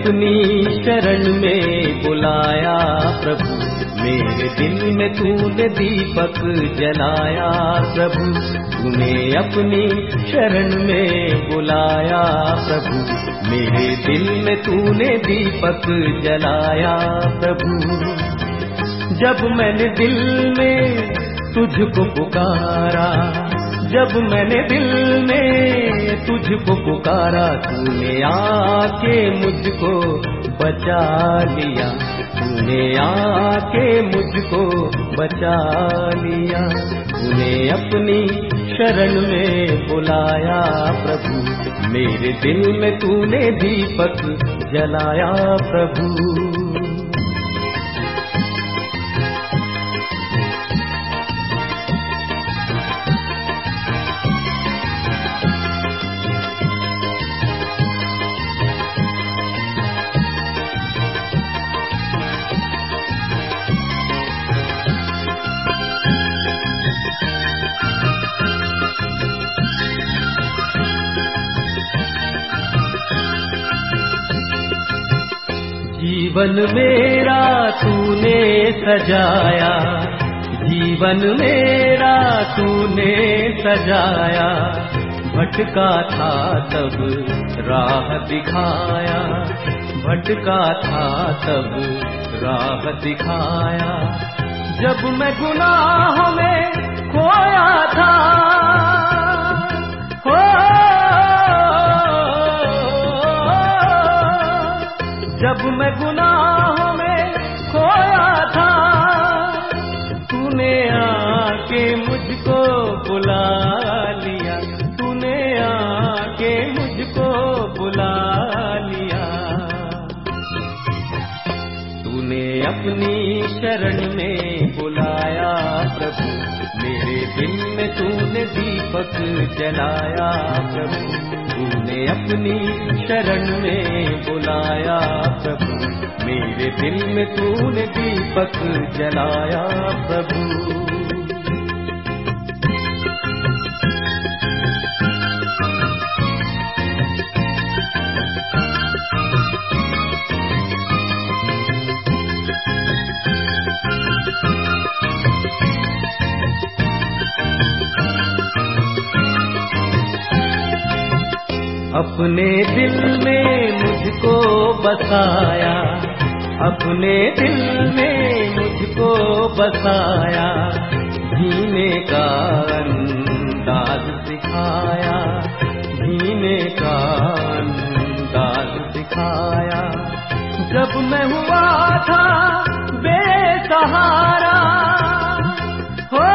अपनी शरण में बुलाया प्रभु, मेरे दिल में तूने दीपक जलाया प्रभु। तूने अपनी शरण में बुलाया प्रभु, मेरे दिल में तूने दीपक जलाया प्रभु। जब मैंने दिल में तुझको पुकारा, जब मैंने दिल में तुझको पुकारा, तूने आके मुझको बचा लिया, तूने आके मुझको बचा लिया। तूने अपनी शरण में बुलाया प्रभु, मेरे दिल में तूने दीपक जलाया प्रभु। जीवन मेरा तूने सजाया, जीवन मेरा तूने सजाया। भटका था तब राह दिखाया, भटका था तब राह दिखाया। जब मैं गुनाह में खोया था, जब मैं गुनाह में खोया था, तूने आके मुझको बुला लिया, तूने आके मुझको बुला लिया। तूने अपनी शरण में बुलाया प्रभु, मेरे दिल में तूने दीपक जलाया प्रभु। तूने अपनी शरण में बुलाया प्रभु, मेरे दिल में तूने दीपक जलाया प्रभु। अपने दिल में मुझको बसाया, अपने दिल में मुझको बसाया। जीने का अंदाज सिखाया, जीने का अंदाज सिखाया। जब मैं हुआ था बेसहारा, हो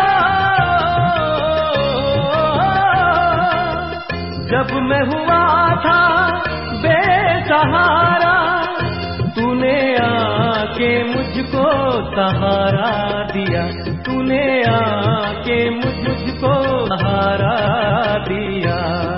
जब मैं हुआ था बेसहारा, तूने आके मुझको सहारा दिया, तूने आके मुझको सहारा दिया।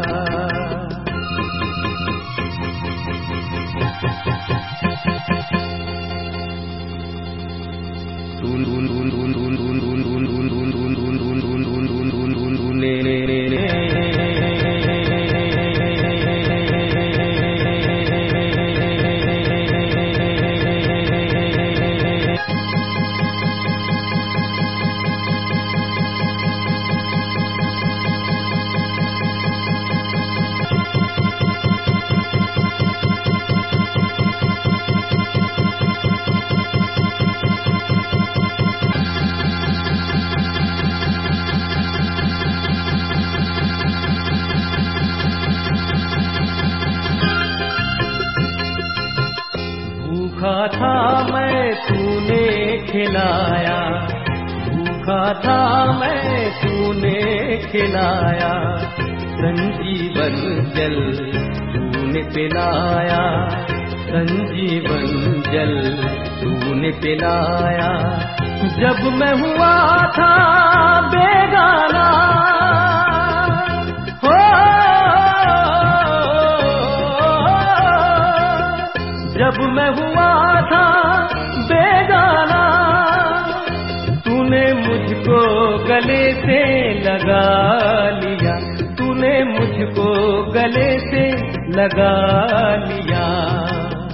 भूखा था मैं तूने खिलाया, भूखा था मैं तूने खिलाया। संजीवन जल तूने पिलाया, संजीवन जल तूने पिलाया। जब मैं हुआ था बेगाना, जब मैं हुआ था बेगाना, तूने मुझको गले से लगा लिया, तूने मुझको गले से लगा लिया।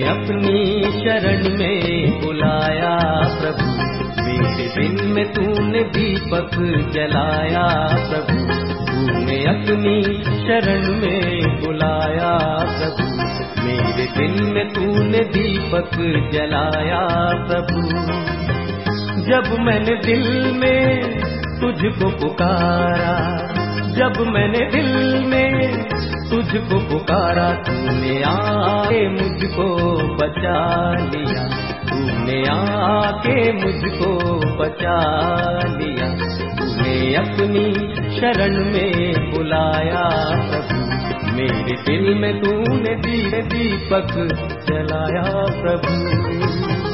अपनी शरण में बुलाया प्रभु, मेरे दिल में तूने दीपक जलाया प्रभु, तूने अपनी शरण में बुलाया प्रभु, मेरे दिल में तूने दीपक जलाया प्रभु। जब मैंने दिल में तुझको पुकारा, जब मैंने दिल में तुझको पुकारा, तूने आके मुझको बचा लिया, तूने आके मुझको बचा लिया, तूने अपनी शरण में बुलाया प्रभु, मेरे दिल में तूने दीपक जलाया प्रभु।